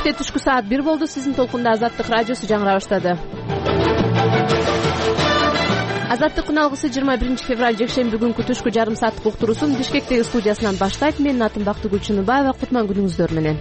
Бишкекте түшкү саат 1 болду. Сиздин толкунда Азаттык радиосу жаңыра баштады. Азаттык күн алгысы 21 февраль жекшемби күнкү түшкү жарым сааттык уктуруусун Бишкектеги студиясынан баштайт. Менин атым Бактыгүл Чыныбаева. Кутман күнүңүздөр менен.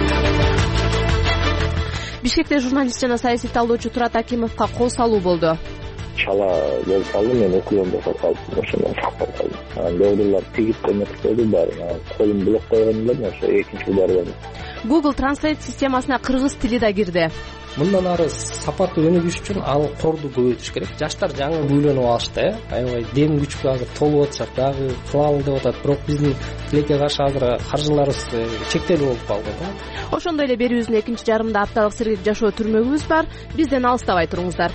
Бишкекте журналист жана саясий талдоочу Турат Акимовго кол салуу болду. Чала болуп калды, мен окуям деп калдым, ошондон сактап калдым. Доодурлар тигип көмөк болду, баары колум блок койгон элем, ошо экинчи удар болду. Google Translate системасына кыргыз тили да кирди. Мындан ары сапаттуу өнүгүш үчүн ал корду көбөйтүш керек. Жаштар жаңы үйлөнүп алышты, аябай дем күчкө азыр толуп атышат, дагы кылалы деп атат. Бирок биздин тилекке каршы азыр каржыларыбыз чектелүү болуп калды да. Ошондой эле берүүбүздүн экинчи жарымында апталык сергек жашоо түрмөгүбүз бар. Бизден алыстабай туруңуздар.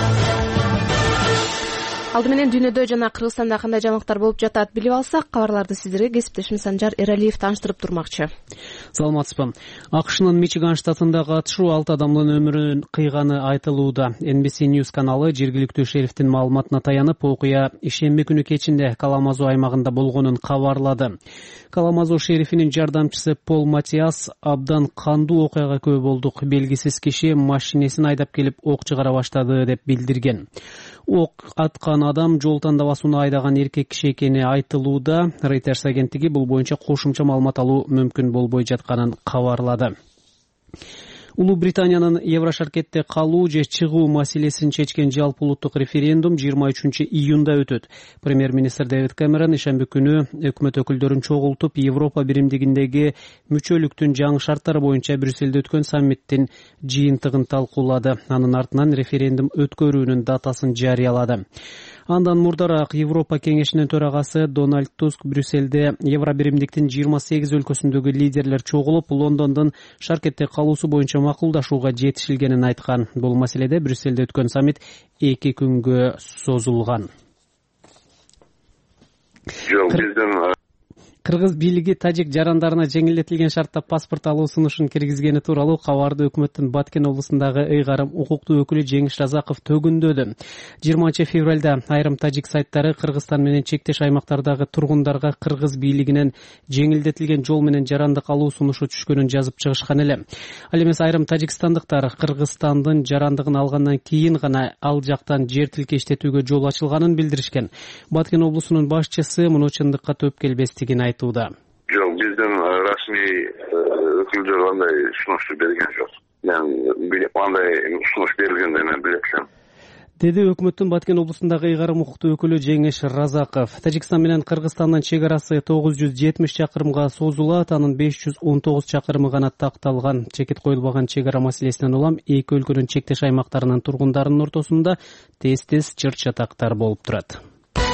Алды менен дүйнөдө жана Кыргызстанда кандай жаңылыктар болуп жатат билип алсак, кабарларды сиздерге кесиптешим Санжар Эралиев тааныштырып турмакчы. Саламатсызбы. АКШнын Мичиган штатындагы атышуу 6 адамдын өмүрүн кыйганы айтылууда. NBC News каналы жергиликтүү шерифтин маалыматына таянып, окуя ишемби күнү кечинде Каламазу аймагында болгонун кабарлады. Каламазу шерифинин жардамчысы Пол Матиас абдан кандуу окуяга күбө болдук. Белгисиз киши машинесин айдап келип ок чыгара баштады деп билдирген. Ок аткан адам жол тандабасуна айдаган эркек киши экени айтылууда. Reuters агенттиги бул боюнча кошумча маалымат алуу мүмкүн болбой жатканын кабарлады. Улуу Британиянын Еврошаркетте калуу же чыгуу маселесин чечкен жалпы улуттук референдум 23 июнда өтөт. Премьер-министр Дэвид Кэмерон ишемби күнү өкмөт өкүлдөрүн чогултуп, Европа биримдигиндеги мүчөлүктүн жаңы шарттары боюнча Брюсселде өткөн саммиттин жыйынтыгын талкуулады. Анын артынан референдум өткөрүүнүн датасын жарыялады. Андан мурдараак Европа кеңешинин төрагасы Дональд Туск Брюсселде Евро биримдиктин 28 өлкөсүндөгү лидерлер чогулуп, Лондондун Шаркетте калуусу боюнча макулдашууга жетишилгенин айткан. Бул маселеде Брюсселде өткөн саммит 2 күнгө созулган. Кыргыз бийлиги тажик жарандарына жеңилдетилген шартта паспорт алуу сунушун киргизгени тууралуу кабарды өкмөттүн Баткен облусундагы ыйгарым укуктуу өкүлү Жеңиш Разаков төгүндөдү. 20 февралда айрым тажик сайттары Кыргызстан менен чектеш аймактардагы тургундарга кыргыз бийлигинен жеңилдетилген жол менен жарандык алуу сунушу түшкөнүн жазып чыгышкан эле. Ал эмес айрым тажикстандыктар Кыргызстандын жарандыгын алгандан кийин гана ал жактан жер тилкештетүүгө жол ачылганын билдиришкен. Баткен облусунун башчысы муну чындыкка төп келбестигин айтууда. Жок, биздин расмий өкүлдөр андай сунушту берген жок. Мен андай сунуш берилгенде мен билем. Деди өкмөттүн Баткен облусундагы ыйгарым укуктуу өкүлү Жеңиш Разаков. Тажикстан менен Кыргызстандын чек арасы 970 чакырымга созулат, анын 519 чакырымы гана такталган. Чекит коюлбаган чек ара маселесинен улам эки өлкөнүн чектеш аймактарынын тургундарынын ортосунда тез-тез чыр-чатактар болуп турат.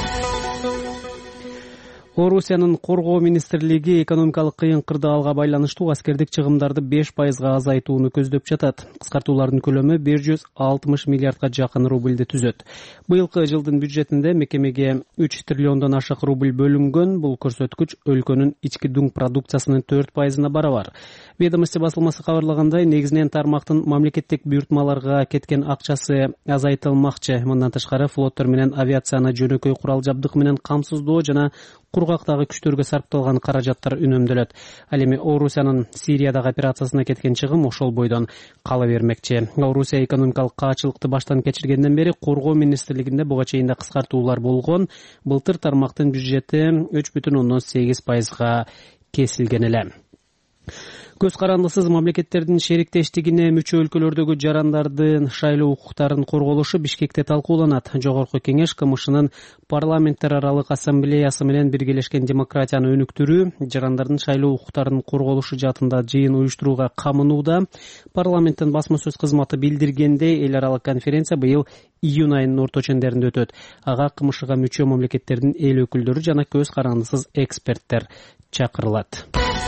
Орусиянын коргоо министрлиги экономикалык кыйынкырдаалга байланыштуу аскердик чыгымдарды 5% азайтууну көздөп жатат. Кыскартуулардын көлөмү 160 миллиардга жакын рубльди түзөт. Быйылкы жылдын бюджетинде мекемеге 3 триллиондон ашык рубль бөлүнгөн. Бул көрсөткүч өлкөнүн ички дуң продукциясынын 4%-на барабар. Ведомство басылмасы кабарлагандай, негизинен тармактын мамлекеттик буйртмаларга кеткен акчасы азайтылмакчы. Мындан тышкары флоттор менен авиацияны жөнөкөй курал жабдык менен камсыздоо жана кургактагы күчтөргө сарпталган каражаттар үнөмдөлөт. Ал эми Орусиянын Сириядагы операциясына кеткен чыгым ошол бойдон кала бермекчи. Орусия экономикалык каачылыкты баштан кечиргенден бери коргоо министрлигинде буга чейин да кыскартуулар болгон. Былтыр тармактын бюджети 3,8%га кесилген эле. Көз карандысыз мамлекеттердин шериктештигине мүчө өлкөлөрдөгү жарандардын шайлоо укуктарын корголушу Бишкекте талкууланат. Жогорку кеңеш КМШнын парламенттер аралык ассамблеясы менен биргелешкен демократияны өнүктүрүү, жарандардын шайлоо укуктарын корголушу жаатында жыйын уюштурууга камынууда. Парламенттин басма сөз кызматы билдиргендей, эл аралык конференция быйыл июнь айынын орто чендеринде өтөт. Ага КМШга мүчө мамлекеттердин эл өкүлдөрү жана көз карандысыз эксперттер чакырылат.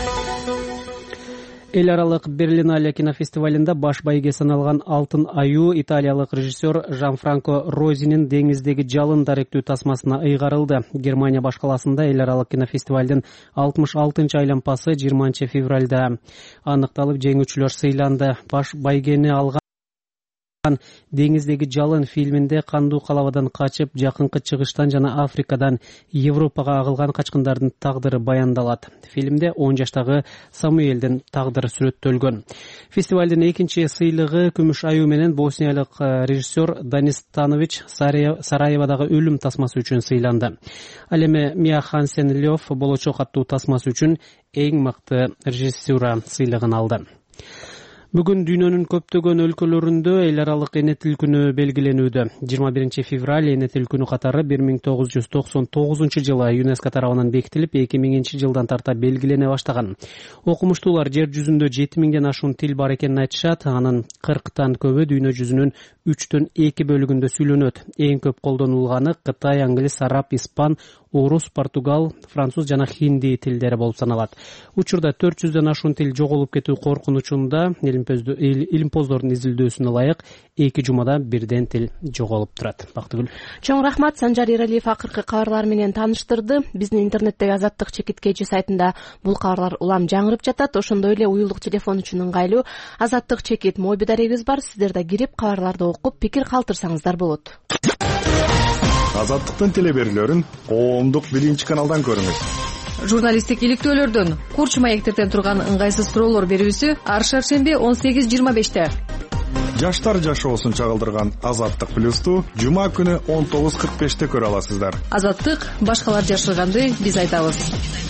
Эл аралык Берлинале кинофестивалында баш байге саналган Алтын аюу италиялык режиссер Жан-Франко Розинин деңиздеги жалын даректүү тасмасына ыйгарылды. Германия баш каласында эл аралык кинофестивалдын 66-чы айлампасы 20 февралда аныкталып, жеңүүчүлөр сыйланды. Баш байгени алган Деңиздеги жалын фильминде кандуу калабадан качып жакынкы чыгыштан жана Африкадан Европага агылган качкындардын тагдыры баяндалат. Фильмде 10 жаштагы Самуэлдин тагдыры сүрөттөлгөн. Фестивалдын экинчи сыйлыгы күмүш аюу менен босниялык режиссер Данис Станович Сараеводагы өлүм тасмасы үчүн сыйланды. Ал эми Мия Хансен Лёв болочок аттуу тасмасы үчүн эң мыкты режиссура сыйлыгын алды. Бүгүн дүйнөнүн көптөгөн өлкөлөрүндө эл аралык эне тил күнү белгиленүүдө. 21 февраль эне тил күнү катары 1999 жылы ЮНЕСКО тарабынан бекитилип, 2000 жылдан тарта белгилене баштаган. Окумуштуулар жер жүзүндө 7000ден ашуун тил бар экенин айтышат. Анын 40тан көбү дүйнө жүзүнүн 3/2 бөлүгүндө сүйлөнөт. Эң көп колдонулганы Кытай, англис, араб, испан, орус, португал, француз жана хинди тилдери болуп саналат. Учурда 400ден ашуун тил жоголуп кетүү коркунучунда. Илимпоздордун изилдөөсүнө ылайык 2 жумада бирден тил жоголуп турат. Бактыгүл. Чоң рахмат. Санжар Эралиев акыркы кабарлар менен тааныштырды. Биздин интернеттеги Азаттык чекит KG сайтында бул кабарлар улам жаңырып жатат. Ошондой эле уюлдук телефон үчүн ыңгайлуу Азаттык чекит мобил дарегибиз бар. Сиздер да кирип кабарларды окуп, пикир калтырсаңыздар болот. Азаттыктын телеберүүлөрүн коомдук 1-каналдан көрүңүз. Журналисттик иликтөөлөрдөн, курч маектерден турган ыңгайсыз суроолор берүүсү ар шаршемби 18:25-те. Жаштар жашоосун чагылдырган Азаттык плюсту жума күнү 19:45-те көрө аласыздар. Азаттык башкалар жашырганды биз айтабыз.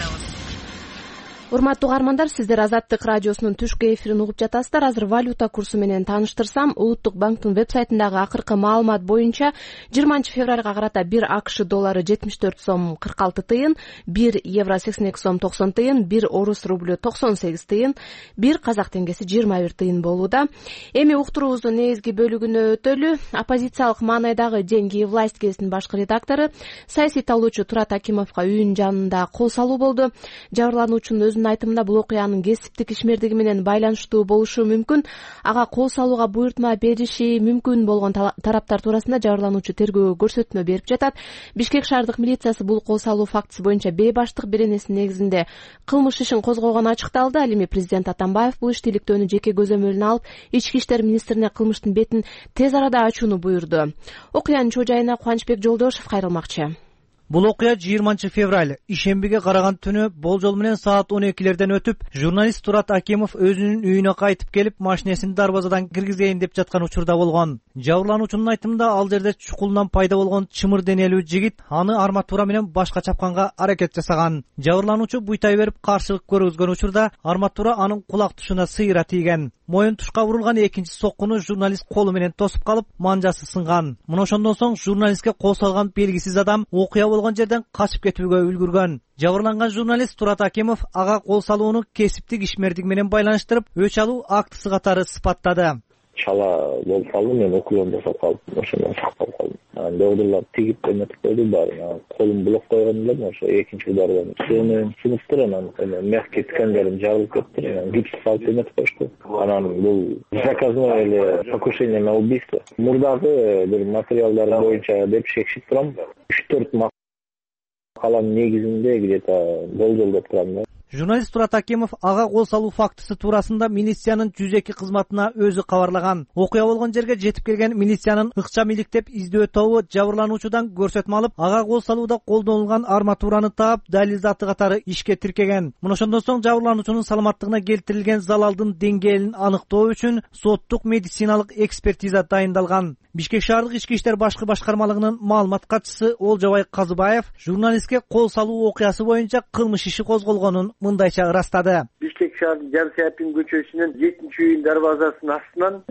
Урматтуу угармандар, сиздер Азаттык радиосунун түшкү эфирин угуп жатасыздар. Азыр валюта курсу менен тааныштырсам, Улуттук банктын вебсайтындагы акыркы маалымат боюнча 20 февралга карата 1 АКШ доллары 74 сом 46 тыйын, 1 евро 82 сом 90 тыйын, 1 орус рублю 98 тыйын, 1 казак теңгеси 21 тыйын болууда. Эми уктуруубуздун негизги бөлүгүнө өтөлү. Оппозициялык маанайдагы «Деньги и власть» гезитинин башкы редактору, саясий талоочу Турат Акимовго үйүнүн жанында кол салуу болду. Жабырлануучунун айтымында бул окуянын кесиптик ишмердиги менен байланыштуу болушу мүмкүн. Ага кол салууга буйртма бериши мүмкүн болгон тараптар туурасында жабырлануучу тергөөгө көрсөтмө берип жатат. Бишкек шаардык милициясы бул кол салуу фактысы боюнча бейбаштык беренесинин негизинде кылмыш ишин козгогону ачыкталды. Ал эми президент Атамбаев бул иштиликтөөнү жеке көзөмөлүнө алып, ички иштер министрине кылмыштын бетин тез арада ачууну буйрду. Окуянын чоо жайына Кубанычбек Жолдошев кайрылмакчы. Бул окуя 20 февраль ишембиге караган түнү болжол менен саат 12лерден өтүп, журналист Турат Акимов өзүнүн үйүнө кайтып келип, машинесин дарбазадан киргизейин деп жаткан учурда болгон. Жабырлануучунун айтымында ал жерде чукулунан пайда болгон чымыр денелүү жигит аны арматура менен башка чапканга аракет жасаган. Жабырлануучу буйтай берип каршылык көргөзгөн учурда арматура анын кулак тушуна сыйра тийген. Моюн тушка урулган экинчи соккуну журналист колу менен тосуп калып, манжасы сынган. Мына ошондон соң журналистке кол салган белгисиз адам окуя болгон жерден качып кетүүгө үлгүргөн. Жабырланган журналист Турат Акимов ага кол салууну кесиптик ишмердик менен байланыштырып, өч алуу актысы катары сыпаттады. Чала болуп калды, мен окуям жасап калдым, ошондон сактап калдым. Доодурлар тигип эметип койду баары. Колум блок койгон элем, ошо экинчи удардан сөнүп сыныптыр, анан мягкий тканьдарым жарылып кетти, гипс салып эметип коюшту. Анан бул заказное эле покушение на убийство. Мурдагы бир материалдар боюнча деп шекшип турам. 3-4 макаланын негизинде где-то болжолдоп турам. Журналист Турат Акимов ага кол салуу фактысы туурасында милициянын 102 кызматына өзү кабарлаган. Окуя болгон жерге жетип келген милициянын ыкчам иликтеп издөө тобу жабырлануучудан көрсөтмө алып, ага кол салууда колдонулган арматураны таап, далил заты катары ишке тиркеген. Мына ошондон соң жабырлануучунун саламаттыгына келтирилген залалдын деңгээлин аныктоо үчүн соттук медициналык экспертиза дайындалган. Бишкек шаардык ички иштер башкы башкармалыгынын маалымат катчысы Олжобай Казыбаев журналистке кол салуу окуясы боюнча кылмыш иши козголгонун мындайча ырастады. Бишкек шаардын Жансяпин көчөсүнүн 7-үйүн дарбазасынын астынан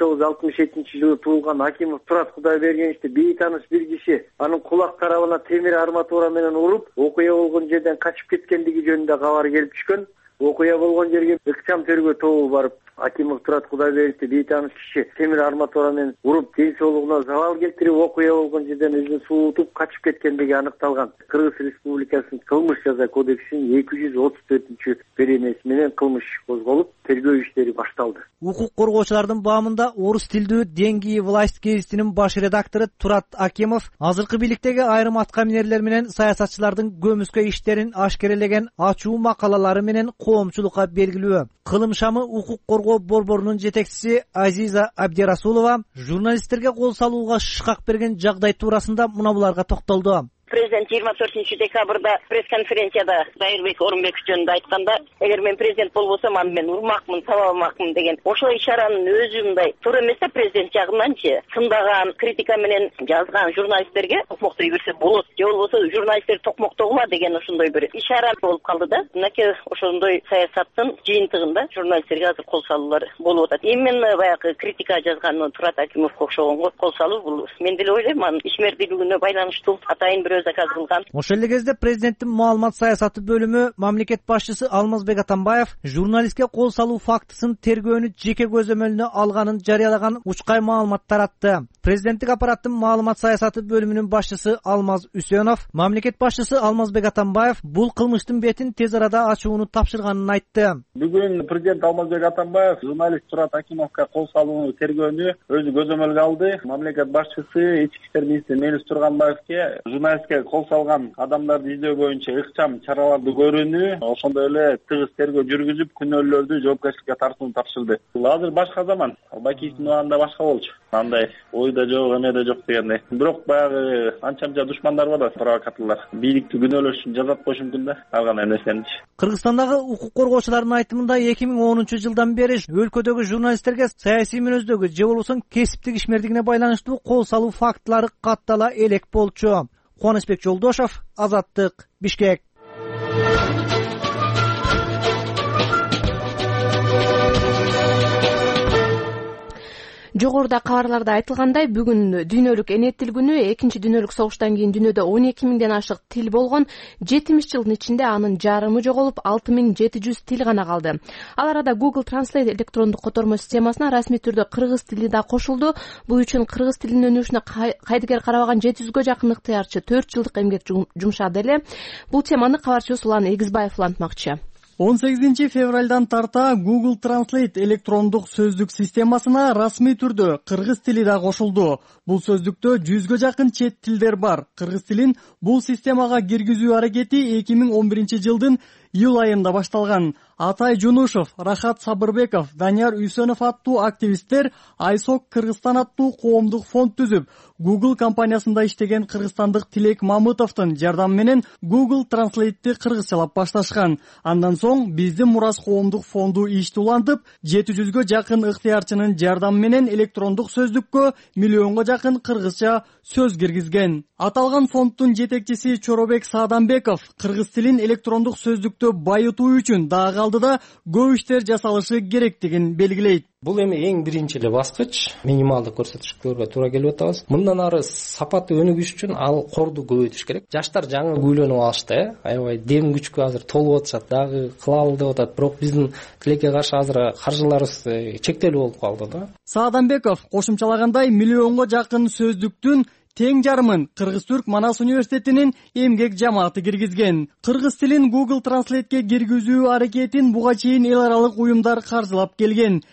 1967-жылы туулган Акимов Турат Кудайбергеновичти бейтаныш бир киши анын кулак тарабына темир арматура менен уруп, окуя болгон жерден качып кеткендиги жөнүндө кабар келип түшкөн. Окуя болгон жерге ыкчам тергөө тобу барып, Акимов Турат Кудайбергеновичти бейтаныш киши темир арматура менен уруп, ден соолугуна залал келтирип, окуя болгон жерден өзүн суутуп качып кеткендиги аныкталган. Кыргыз Республикасынын кылмыш жаза кодексинин 234-беренеси менен кылмыш козголуп, тергөө иштери башталды. Укук коргоочулардын баамында орус тилдүү «Деньги и власть» гезитинин баш редактору Турат Акимов азыркы бийликтеги айрым аткаминерлер менен саясатчылардын көмүскө иштерин ашкерелеген ачуу макалалары менен коомчулукка белгилүү. Кылым шамы укук коргоо борборунун жетекчиси Азиза Абдирасулова журналисттерге кол салууга шыкак берген жагдай туурасында мына буларга токтолду. Президент 24 декабрда пресс-конференцияда Дайырбек Орунбеков жөнүндө айтканда, эгер мен президент болбосом, аны мен урмакмын, табалмакмын деген. Ошол ишаранын өзү мындай туура эмес да, президент жагынанчы сындаган, критика менен жазган журналисттерге токмоктой берсе болот, же болбосо журналисттер токмоктогула деген ошондой бир ишара болуп калды да. Мынакей ошондой саясаттын жыйынтыгында журналисттерге азыр кол салуулар болуп атат. Именно баягы критика жазган Турат Акимовго окшогонго кол салуу бул мен деле ойлойм, анын ишмердүүлүгүнө байланыштуу, атайын бир заказ кылган. Ошол эле кезде президенттин маалымат саясаты бөлүмү мамлекет башчысы Алмазбек Атамбаев журналистке кол салуу фактысын тергөөнү жеке көзөмөлүнө алганын жарыялаган учкай маалымат таратты. Президенттик аппараттын маалымат саясаты бөлүмүнүн башчысы Алмаз Үсөнов, мамлекет башчысы Алмазбек Атамбаев бул кылмыштын бетин тез арада ачууну тапшырганын айтты. Бүгүн президент Алмазбек Атамбаев журналист Турат Акимовго кол салууну тергөөнү өзү көзөмөлгө алды. Мамлекет башчысы ички иштер министри Мелис Турганбаевге журналистке кол салган адамдарды издөө боюнча ыкчам чараларды көрүүнү, ошондой эле тыгыз тергөө жүргүзүп, күнөөлөрдү жоопкерчиликке тартууну тапшырды. Азыр башка заман, Бакиевдин убагында башка болчу. Андай ойда жок, эмеде жок дегендей. Бирок баягы анча-мынча душмандар бар да, провокаторлор. Бийликти күнөөлөш үчүн жазат коюшу мүмкүн да, ар кандай нерсеничи. Кыргызстандагы укук коргоочулардын айтымында 2010-жылдан бери өлкөдөгү журналисттерге саясий мүнөздөгү же болбосо кесиптик ишмердигине байланыштуу кол салуу фактылары каттала элек болчу. Кубанычбек Жолдошов, Азаттык, Бишкек. Жогоруда кабарларда айтылгандай, бүгүн дүйнөлүк эне тил күнү. Экинчи дүйнөлүк согуштан кийин дүйнөдө 12 миңден ашык тил болгон. 70 жылдын ичинде анын жарымы жоголуп, 6700 тил гана калды. Ал арада Google Translate электрондук котормо системасына расмий түрдө кыргыз тили да кошулду. Бул үчүн кыргыз тилинин өнүгүшүнө кайдыгер карабаган 700гө жакын ыктыярчы 4 жылдык эмгек жумшады эле. Бул теманы кабарчыбыз Улан Эгизбаев улантмакчы. 18 февралдан тарта Google Translate электрондук сөздүк системасына расмий түрдө кыргыз тили да кошулду. Бул сөздүктө 100гө жакын чет тилдер бар. Кыргыз тилин бул системага киргизүү аракети 2011 жылдын июль айында башталган. Атай Жунушев, Рахат Сабырбеков, Данияр Үсөнов аттуу активисттер Айсок Кыргызстан аттуу коомдук фонд түзүп, Google компаниясында иштеген кыргызстандык Тилек Мамытовдун жардамы менен Google Translate'ти кыргызчалап башташкан. Андан соң Биздин Мурас коомдук фонду ишти улантып, 700гө жакын ыктыярчынын жардамы менен электрондук сөздүккө миллионго жакын кыргызча сөз киргизген. Аталган фонддун жетекчиси Чоробек Сааданбеков кыргыз тилин электрондук сөздүктө байытуу үчүн дагы алдыда көп иштер жасалышы керектигин белгилейт. Бул эми эң биринчи эле баскыч, минималдык көрсөткүчтөргө туура келип атабыз. Мындан ары сапаты өнүгүш үчүн ал корду көбөйтүш керек. Жаштар жаңы күйлөнүп алышты, аябай дем күчкө азыр толуп атышат, дагы кылалы деп атат. Бирок биздин тилекке каршы азыр каржыларыбыз чектелүү болуп калды да. Сааданбеков кошумчалагандай миллионго жакын сөздүктүн тең жарымын Кыргыз-Түрк Манас университетинин эмгек жамааты киргизген. Кыргыз тилин Google Translate'ке киргизүү аракетин буга чейин эл аралык уюмдар каржылап келген.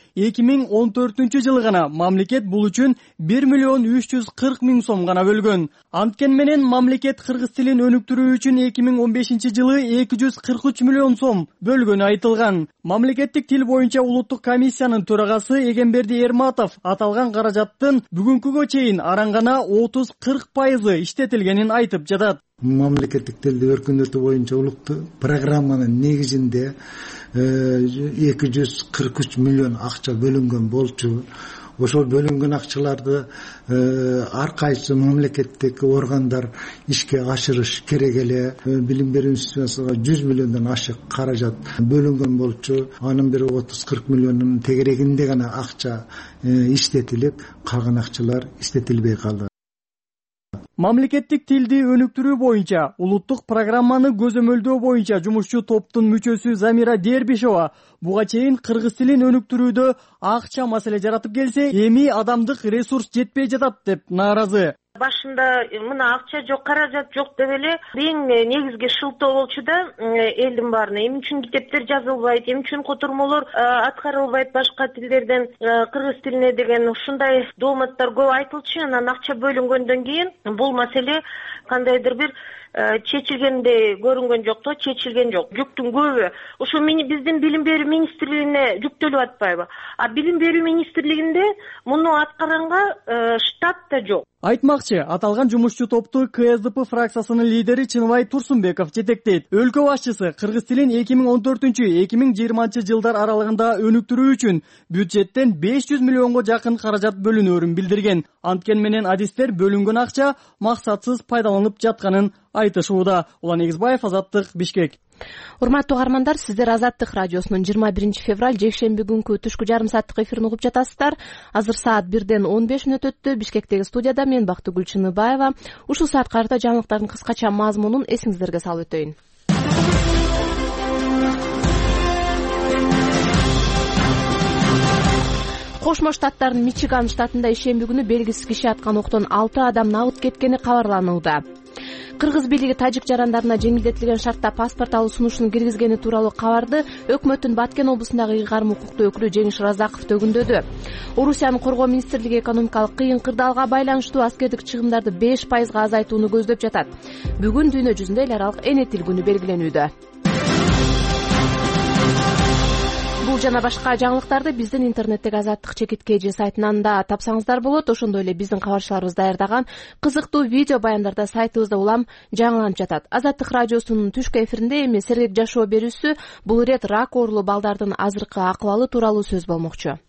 2014 жылы гана мамлекет бул үчүн 1 миллион 340 миң сом гана бөлгөн. Анткени менен мамлекет кыргыз тилин өнүктүрүү үчүн 2015 жылы 243 миллион сом бөлгөнү айтылган. Мамлекеттик тил боюнча улуттук комиссиянын төрагасы Эгемберди Эрматов аталган каражаттын бүгүнкүгө чейин арангана 30-40% иштетилгенин айтып жатат. Мамлекеттик тилди өркүндөтүү боюнча улуттук программанын негизинде 243 миллион акча бөлүнгөн болчу. Ошол бөлүнгөн акчаларды ар кайсы мамлекеттик органдар ишке ашырыш керек эле. Билим берүү институциясына 100 миллиондон ашык каражат бөлүнгөн болчу. Анын бир 30-40 миллионунун тегерегинде гана акча иштетилип, калган акчалар иштетилбей калды. Мамлекеттик тилди өнүктүрүү боюнча улуттук программаны көзөмөлдөө боюнча жумушчу топтун мүчөсү Замира Дербишова буга чейин кыргыз тилин өнүктүрүүдө акча маселе жаратып келсе, эми адамдык ресурс жетпей жатат деп нааразы. башында мына акча жок, каражат жок деп эле эң негизги шылтоо болчу да элдин баарына. Эмне үчүн китептер жазылбайт, эмне үчүн котормолор аткарылбайт башка тилдерден кыргыз тилине деген ушундай дооматтар көп айтылчу. Анан акча бөлүнгөндөн кийин бул маселе кандайдыр бир чечилгендей көрүнгөн жок да, чечилген жок. Жүктүн көбү ушу биздин билим берүү министрлигине жүктөлүп атпайбы? А билим берүү министрлигинде муну аткаранга штат да жок. Айтмакчы, аталган жумушчу топту КСДП фракциясынын лидери Чыныбай Турсунбеков жетектейт. Өлкө башчысы кыргыз тилин 2014-2020 жылдар аралыгында өнүктүрүү үчүн бюджеттен 500 миллионго жакын каражат бөлүнөөрүн билдирген. Анткени менен адистер бөлүнгөн акча максатсыз пайдаланып жатканын айтышууда. Улан Эгизбаев, Азаттык, Бишкек. Урматтуу угармандар, сиздер Азаттык радиосунун 21 февраль жекшемби күнкү түшкү жарым сааттык эфирин угуп жатасыздар. Азыр саат 1:15 өттү. Бишкектеги студияда мен Бактыгүл Чыныбаева. Ушул саат карта жаңылыктардын кыскача мазмунун эсиңиздерге салып өтөйүн. Кошмо Штаттардын Мичиган штатында ишемби күнү белгисиз киши аткан октон 6 адам набыт кеткени кабарланууда. Кыргыз бийлиги тажик жарандарына жеңилдетилген шартта паспорт алуу сунушун киргизгени тууралуу кабарды өкмөттүн Баткен облусундагы ыйгарым укуктуу өкүлү Жеңиш Разаков төгүндөдү. Орусиянын коргоо министрлиги экономикалык кыйын кырдаалга байланыштуу аскердик чыгымдарды 5% азайтууну көздөп жатат. Бүгүн дүйнө жүзүндө эл аралык эне тил күнү белгиленүүдө. Бул жана башка жаңылыктарды биздин интернеттеги Азаттык ЧКТ сайтынан да тапсаңыздар болот. Ошондой эле биздин кабарчыларыбыз даярдаган кызыктуу видео баяндарда сайтыбызда улам жаңыланып жатат. Азаттык радиосунун түшкү эфиринде эми сергек жашоо берүүсү бул ирет рак оорулуу балдардын азыркы акыбалы тууралуу сөз болмокчу.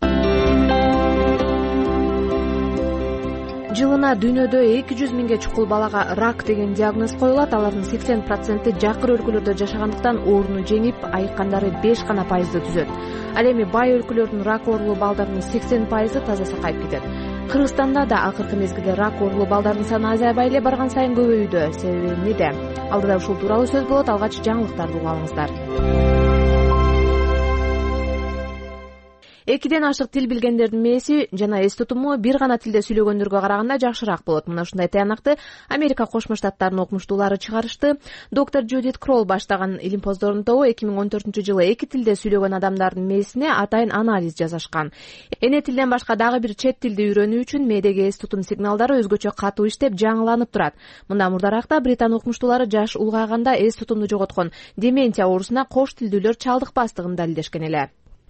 Жылына дүйнөдө 200 миңге чукул балага рак деген диагноз коюлат. Алардын 80% жакыр өлкөлөрдө жашагандыктан ооруну жеңип, айыккандары 5% түзөт. Ал эми бай өлкөлөрдүн рак оорулуу балдарынын 80% таза сакайып кетет. Кыргызстанда да акыркы мезгилде рак оорулуу балдардын саны азайбай эле барган сайын көбөйүүдө. Себеби эмнеде? Алдыда ушул тууралуу сөз болот. Алгач жаңылыктарды угуп алыңыздар. Экиден ашык тил билгендердин мээси жана эс тутуму бир гана тилде сүйлөгөндөргө караганда жакшыраак болот. Мына ушундай таянакты Америка Кошмо Штаттарынын окумуштуулары чыгарышты. Доктор Джудит Кролл баштаган илим-поздордун тобу 2014-жылы эки тилде сүйлөгөн адамдардын мээсине атайын анализ жасашкан. Эне тилден башка дагы бир чет тилди үйрөнүү үчүн мээдеги эс тутум сигналдары өзгөчө катуу иштеп, жаңыланып турат. Мында мурдаракта Британ окумуштуулары жаш улгайганда эс тутумду жоготкон дементия оорусуна кош тилдүүлөр чалдыкпастыгын далилдешкен эле.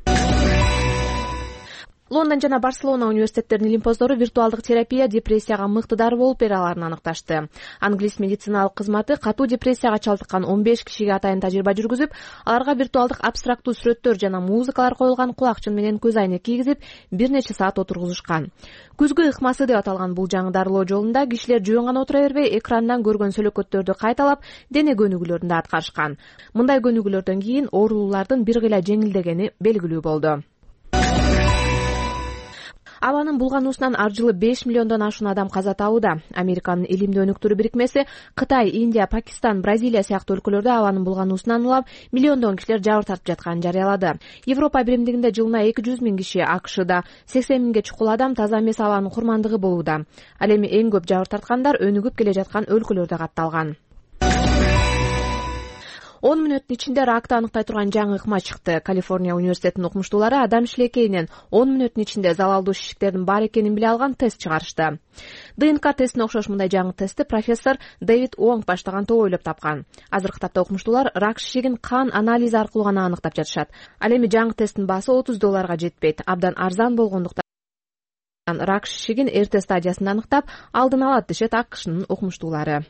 Лондон жана Барселона университеттеринин илим-поздору виртуалдык терапия депрессияга мыкты дары болуп бере аларын аныкташты. Англис медициналык кызматы катуу депрессияга чалдыккан 15 кишиге атайын тажрыйба жүргүзүп, аларга виртуалдык абстрактуу сүрөттөр жана музыкалар коюлган кулакчын менен көз айнек кийгизип, бир нече саат отургузушкан. Күзгү ыкмасы деп аталган бул жаңы дарылоо жолунда кишилер жөн гана отура бербей, экрандан көргөн сөлөкөттөрдү кайталап, дене көнүгүүлөрүн да аткарышкан. Мындай көнүгүүлөрдөн кийин оорулуулардын бир кыйла жеңилдегени белгилүү болду. Абанын булгануусунан ар жылы 5 миллиондон ашуун адам каза табууда. Американын илимди өнүктүрүү бирикмеси Кытай, Индия, Пакистан, Бразилия сыяктуу өлкөлөрдө абанын булгануусунан улам миллиондон кишилер жабыр тартып жатканын жарыялады. Европа биримдигинде жылына 200 миң киши, AKШда 80 миңге чукул адам таза эмес абанын курмандыгы болууда. Ал эми эң көп жабыр тарткандар өнүгүп келе жаткан өлкөлөрдө катталган. 10 мүнөттүн ичинде ракты аныктай турган жаңы ыкма чыкты. Калифорния университетинин окумуштуулары адам шилекейинен 10 мүнөттүн ичинде залалдуу шишиктердин бар экенин биле алган тест чыгарышты. ДНК тестине окшош мындай жаңы тестти профессор Дэвид Уонг баштаган топ ойлоп тапкан. Азыркы тапта окумуштуулар рак шишигин кан анализи аркылуу гана аныктап жатышат. Ал эми жаңы тесттин баасы $30 жетпейт. Абдан арзан болгондуктан рак шишигин эрте стадиясында аныктап, алдын алат дешет AKШнын окумуштуулары.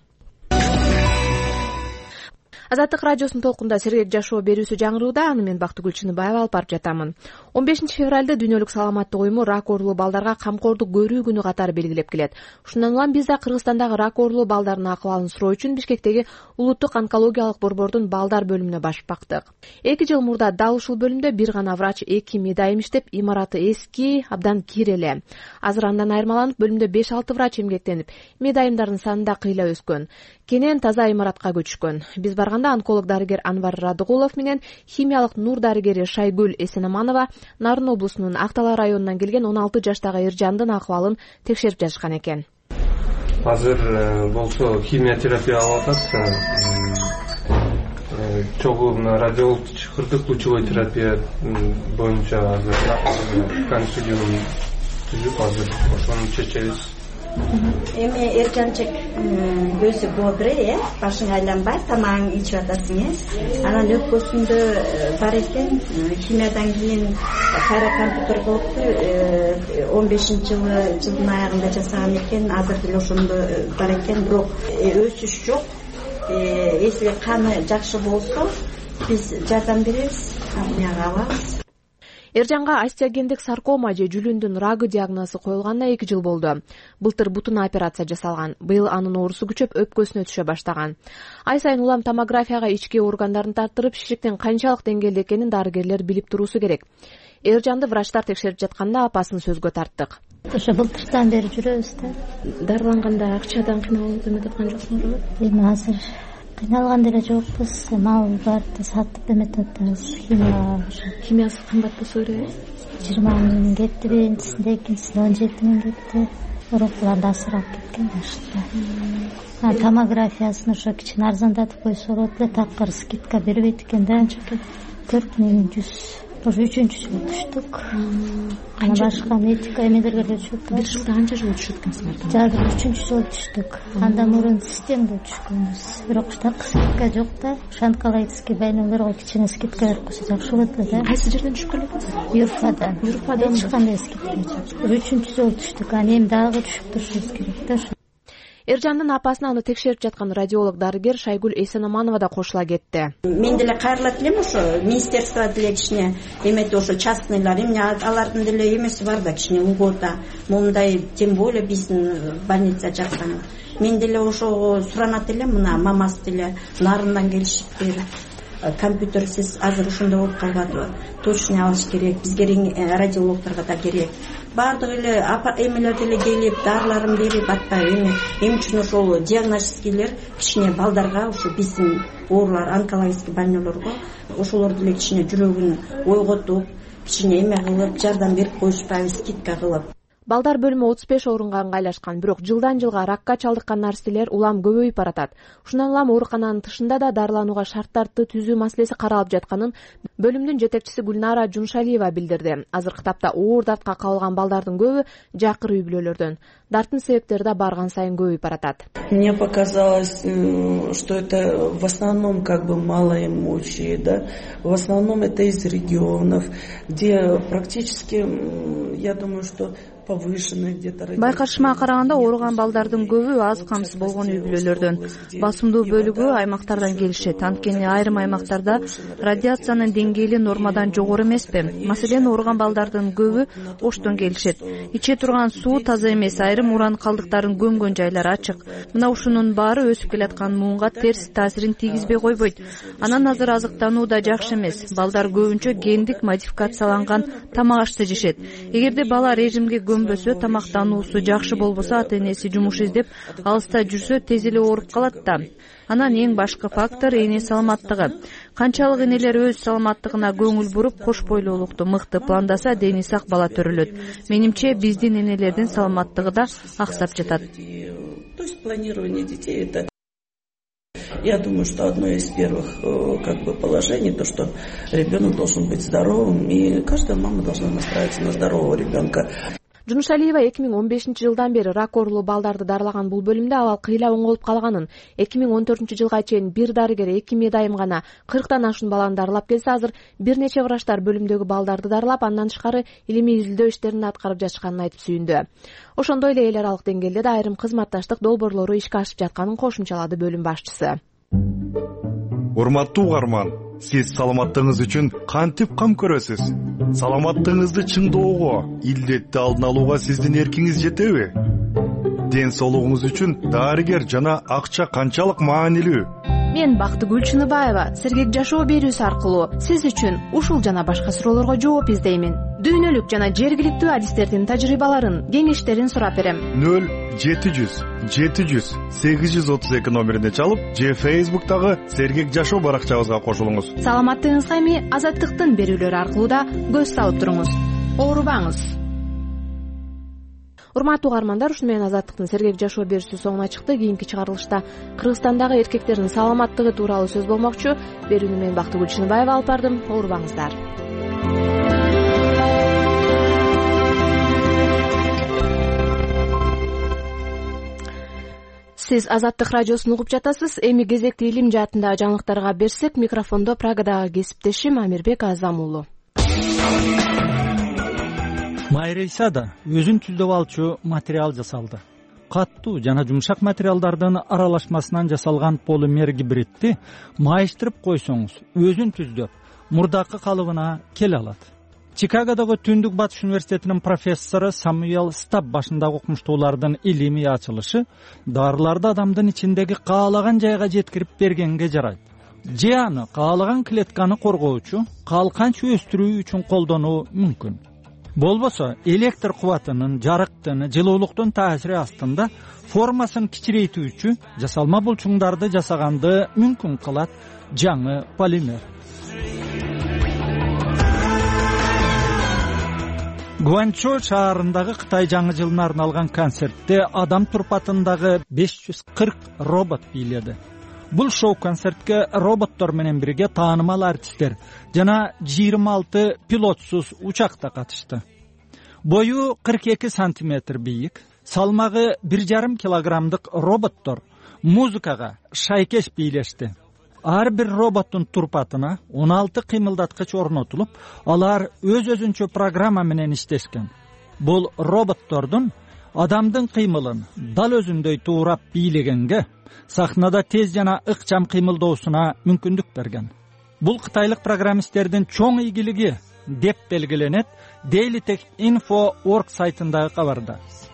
Азаттык радиосунун толкунда сергек жашоо берүүсү жаңырууда. Аны мен Бактыгүл Чыныбаева алып барып жатамын. 15 февралда дүйнөлүк саламаттык уюму рак оорулуу балдарга камкордук көрүү күнү катары белгилеп келет. Ушундан улам биз да Кыргызстандагы рак оорулуу балдардын акыбалын суроо үчүн Бишкектеги улуттук онкологиялык борбордун балдар бөлүмүнө башып бактык. 2 жыл мурда дал ушул бөлүмдө бир гана врач, 2 медайым иштеп, имараты эски, абдан кир эле. Азыр андан айырмаланып, бөлүмдө 5-6 врач эмгектенип, медайымдардын саны да кыйла өскөн. Кенен таза имаратка көчүшкөн. Биз барганда онколог дарыгер Анвар Радыгулов менен химиялык нур дарыгери Шайгүл Эсенаманова Нарын облусунун Актала районунан келген 16 жаштагы Эржандын акыбалын текшерип жатышкан экен. азыр болсо химия терапия алып атат. Чогуу мына радиочыкырдык лучевой терапия боюнча азыр консилиум түзүп азыр ошону чечебиз. Эми Эржанчык өзү бодрый, башың айланбай, тамагың ичип атасың, анан өпкөсүндө бар экен, химиядан кийин кайра компьютер болупту, 15-жылдын аягында жасаган экен, азыр деле ошондо бар экен, бирок өсүш жок. Если каны жакшы болсо, биз жардам беребиз, мага алабыз. Эржанга остеогендик саркома же жүлүндүн рагы диагнозу коюлганына 2 жыл болду. Былтыр бутуна операция жасалган. Быйыл анын оорусу күчөп өпкөсүнө түшө баштаган. Ай сайын улам томографияга ички органдарын тартырып, шишиктин канчалык деңгээлде экенин дарыгерлер билип туруусу керек. Эржанды врачтар текшерип жатканда апасын сөзгө тарттык. Ошо былтырдан бери жүрөбүз да. Дарыланганда акчадан кыйналып эметип аткан жоксуңарбы? Эми азыр кыйналган деле жокпуз, мал барды сатып эметип атабыз. Химиясы кымбат болсо керек. 20 миң кетти, биринчисинде, экинчисинде 17 миң кетти. Урукулар да асырап кеткен башында. Томографиясын ошо кичине арзандатып койсо болот эле, такыр скидка бербейт экен да. 4100. Ошо 3-жыл түштүк. Ана башка медика эмелерге түшүп. Бир жылда канча жыл түшүп экенсиңер? Жагы 3-жыл түштүк. Андан мурун системде түшкөнбүз. Бирок так скидка жок да. Шанкалайский байнелерге кичине скидка берип койсо жакшы болот эле. Кайсы жерден түшүп келесиз? Юрфадан. Эч кандай скидка жок. 3-жыл түштүк. Аны эми дагы түшүп турушубуз керек да. Эржандын апасына аны текшерип жаткан радиолог дарыгер Шайгүл Эсенаманова да кошула кетти. Мен деле кайрылат элем, ошо министерство деле кичине эметип, ошо частныйлар, эмне алардын деле эмеси бар да, кичине угода. Мондай, тем более биздин больница жаксан. Мен деле ошого суранат элем, мына мамасы деле нарындан келишиптир. Компьютерсиз азыр ошондой болуп калбадыбы? Точно алыш керек, бизге радиологторго да керек. Бардык эле эмелер деле келип, дарыларын берип атпайбы, эми үчүн ошол диагностикилер кичине балдарга, ошо биздин оорулар, онкологический больнойлорго ошолор деле кичине жүрөгүн ойготуп, кичине эме кылып, жардам берип коюшпайбы, скидка кылып. Балдар бөлүмү 35 орунга ыңгайлашкан, бирок жылдан жылга ракка чалдыккан наристелер улам көбөйүп баратат. Ушундан улам оорукананын тышында да дарыланууга шарттарды түзүү маселеси каралып жатканын бөлүмдүн жетекчиси Гүлнара Жуншалиева билдирди. Азыркы тапта оор дартка кабылган балдардын көбү жакыр үй бүлөлөрдөн. Дарттын себептери да барган сайын көбөйүп баратат. Мне показалось, что это в основном малоимущие, да, в основном это из регионов, где практически, я думаю, что Байкашыма караганда ооруган балдардын көбү аз камсыз болгон үй бүлөлөрдөн. Басымдуу бөлүгү аймактардан келишет. Анткени айрым аймактарда радиациянын деңгээли нормадан жогору эмеспи. Маселен, ооруган балдардын көбү Оштон келишет. Иче турган суу таза эмес, айрым уран калдыктарын көмгөн жайлар ачык. Мына ушунун баары өсүп келаткан муунга терс таасирин тийгизбей койбойт. Анан азыр азыктануу да жакшы эмес. Балдар көбүнчө гендик модификацияланган тамак ашты жешет. Эгерде бала режимге көмбөсө, тамактануусу жакшы болбосо, ата-энеси жумуш издеп алыста жүрсө, тез эле ооруп калат да. Анан эң башкы фактор эне саламаттыгы. Канчалык энелер өз саламаттыгына көңүл буруп, кош бойлуулукту мыкты пландаса, дени сак бала төрөлөт. Менимче, биздин энелердин саламаттыгы да аксап жатат. То есть планирование детей это, я думаю, что одно из первых положений, то, что ребенок должен быть здоровым, и каждая мама должна настраиваться на здорового ребенка. Жуншалиева 2015-жылдан бери рак оорулуу балдарды дарылаган бул бөлүмдө абал кыйла оңолуп калганын, 2014-жылга чейин бир дарыгер 2 медайым гана 40тан ашуун баланы дарылап келсе, азыр бир нече врачтар бөлүмдөгү балдарды дарылап, андан тышкары илимий изилдөө иштерин аткарып жатышканын айтып сүйүндү. Ошондой эле эл аралык деңгээлде да айрым кызматташтык долбоорлору ишке ашып жатканын кошумчалады бөлүм башчысы. Урматтуу угарман, сиз саламаттыгыңыз үчүн кантип кам көрөсүз? Саламаттыгыңызды чыңдоого, илдетти алдын алууга сиздин эркиңиз жетеби? Ден соолугуңуз үчүн дарыгер жана акча канчалык маанилүү? Мен Бактыгүл Чыныбаева сергек жашоо берүүсү аркылуу сиз үчүн ушул жана башка суроолорго жооп издеймин. Дүйнөлүк жана жергиликтүү адистердин тажрыйбаларын, кеңештерин сурап берем. 0-700-832 номерине чалып, же Facebook'тагы сергек жашоо баракчабызга кошулуңуз. Саламаттыгыңызга эми Азаттыктын берүүлөрү аркылуу да көз салып туруңуз. Оорубаңыз. урматтуу угармандар, ушуну менен Азаттыктын сергек жашоо берүүсү соңуна чыкты. Кийинки чыгарылышта Кыргызстандагы эркектердин саламаттыгы тууралуу сөз болмокчу. Берүүнү мен Бактыгүл Чыныбаева алып бардым. Оорубаңыздар. Сиз Азаттык радиосун угуп жатасыз. Эми кезекти илим жаатындагы жаңылыктарга берсек, микрофондо Прагадагы кесиптешим Амирбек Азам уулу. Майра Исада өзүн түздөп алчу материал жасалды. Каттуу жана жумшак материалдардын аралашмасынан жасалган полимер гибридти майыштырып койсоңуз, өзүн түздөп, мурдакы калыбына келе алат. Чикагодогу Түндүк Батыш университетинин профессору Самуэл Стаб башындагы окумуштуулардын илимий ачылышы дарыларды адамдын ичиндеги каалаган жайга жеткирип бергенге жарайт. Же аны каалаган клетканы коргоочу, калканча өстүрүү үчүн колдонуу мүмкүн. Болбосо электр кубатынын, жарыктын, жылуулуктун таасири астында формасын кичирейтүүчү жасалма булчуңдарды жасаганды мүмкүн кылат жаңы полимер. Гуанчжоу шаарындагы Кытай жаңы жылына арналган концертте адам турпатындагы 540 робот бийледи. Бул шоу-концертке роботтор менен бирге таанымал артисттер жана 26 пилотсуз учакта катышты. Бою 42 сантиметр бийик, салмагы 1,5 килограммдык роботтор музыкага шайкеш бийлешти. Ар бир роботтун турпатына 16 кыймылдаткыч орнотулуп, алар өз-өзүнчө программа менен иштешкен. Бул роботтордун адамдын кыймылын дал өзүндөй туурап бийлегенге, сахнада тез жана ыкчам кыймылдоосуна мүмкүндүк берген. Бул кытайлык программисттердин чоң ийгилиги деп белгиленет dailytechinfo.org сайтындагы кабарда.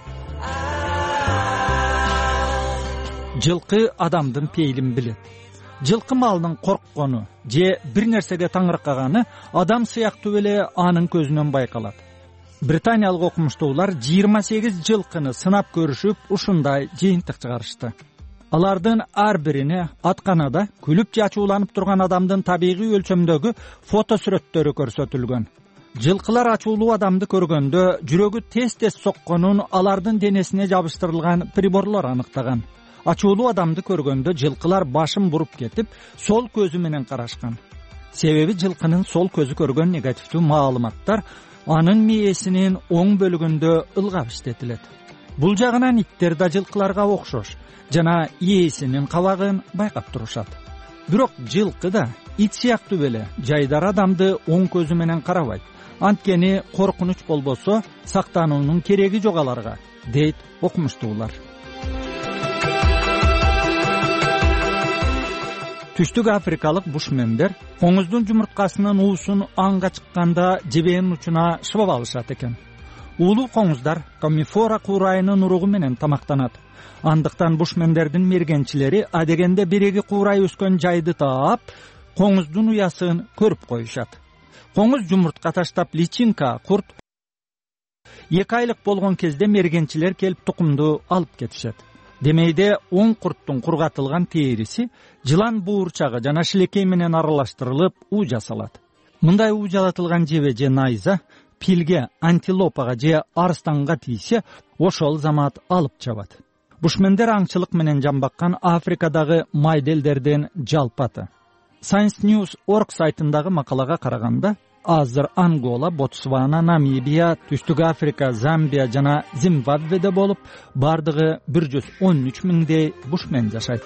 Жылкы адамдын пейлин билет. Жылкы малынын корккону же бир нерсеге таңыркаганы адам сыяктуу эле анын көзүнөн байкалат. Британиялык окумуштуулар 28 жылкыны сынап көрүшүп, ушундай жыйынтык чыгарышты. Алардын ар бирине атканада күлүп ачууланып турган адамдын табигый өлчөмдөгү фото сүрөттөрү көрсөтүлгөн. Жылкылар ачуулуу адамды көргөндө жүрөгү тез-тез сокконун алардын денесине жабыштырылган приборлор аныктаган. Ачуулуу адамды көргөндө жылкылар башын буруп кетип, сол көзү менен карашкан. Себеби жылкынын сол көзү көргөн негативдүү маалыматтар анын мээсинин оң бөлүгүндө ылгап иштетилет. Бул жагынан иттер да жылкыларга окшош жана ээсинин кабагын байкап турушат. Бирок жылкы да ит сыяктуу эле жайдар адамды оң көзү менен карабайт. Анткени коркунуч болбосо сактануунун кереги жок аларга, дейт окумуштуулар. Түштүк африкалык бушмендер коңуздун жумурткасынын уусун анга чыкканда жебенин учуна шыбап алышат экен. Улуу коңуздар комифора куурайынын уругу менен тамактанат. Андыктан бушмендердин мергенчилери адегенде биреги куурай өскөн жайды таап, коңуздун уясын көрүп коюшат. Коңуз жумуртка таштап личинка, курт 2 айлык болгон кезде мергенчилер келип тукумду алып кетишет. Демейде оң курттун кургатылган териси жылан буурчагы жана шилекей менен аралаштырылып уу жасалат. Мындай уу жалатылган жебе же найза пилге, антилопага же арстанга тийсе, ошол замат алып чабат. Бушмендер аңчылык менен жамбаккан Африкадагы майделдердин жалпаты. ScienceNews.org сайтындагы макалага караганда, азыр Ангола, Ботсвана, Намибия, Түштүк Африка, Замбия жана Зимбабведе болуп, бардыгы 113 миңдей бушмен жашайт.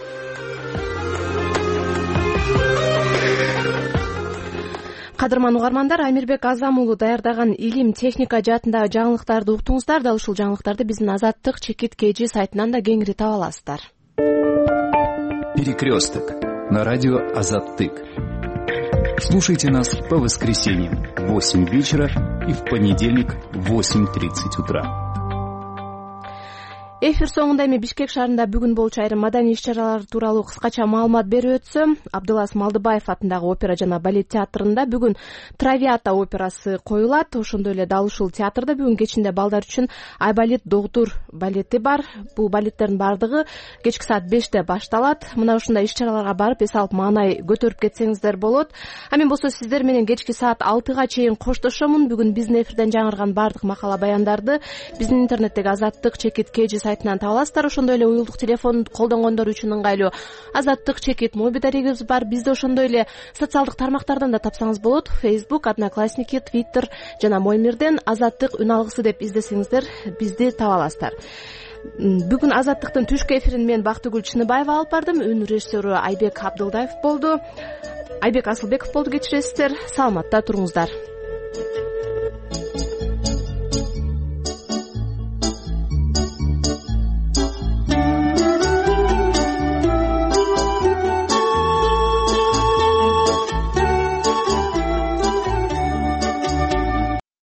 Кадырман угармандар, Амирбек Азам уулу даярдаган илим техника жаатындагы жаңылыктарды уктуңуздар. Дал ушул жаңылыктарды биздин Азаттык чекит KG сайтынан да кеңири таба аласыздар. Перекресток на радио Азаттык. Слушайте нас по воскресеньям в 8 вечера и в понедельник в 8:30 утра. Эфир соңунда эми Бишкек шаарында бүгүн болчу айрым маданий иш-чаралар тууралуу кыскача маалымат берип өтсөм, Абдылас Малдыбаев атындагы опера жана балет театрында бүгүн Травиата операсы коюлат. Ошондой эле дал ушул театрда бүгүн кечинде балдар үчүн Айбалит Догдур балети бар. Бул балеттердин баардыгы кечки саат 5-те башталат. Мына ушундай иш-чараларга барып эс алып маанай көтөрүп кетсеңиздер болот. А мен болсо сиздер менен кечки саат 6-га чейин коштошомун. Бүгүн биздин эфирден жаңырган баардык макала баяндарды биздин интернеттеги Азаттык чекит KG сайтынан таба аласыздар. Ошондой эле уюлдук телефон колдонгондор үчүн ыңгайлуу Азаттык чекит моби дарегибиз бар. Бизди ошондой эле социалдык тармактардан да тапсаңыз болот. Facebook, Одноклассники, Twitter жана Моймирден Азаттык үн алгысы деп издесеңиздер бизди таба аласыздар. Бүгүн Азаттыктын түшкү эфирин мен Бактыгүл Чыныбаева алып бардым. Үн режиссеру Айбек Абдылдаев болду. Айбек Асылбеков болду, кечиресиздер. Саламатта туруңуздар.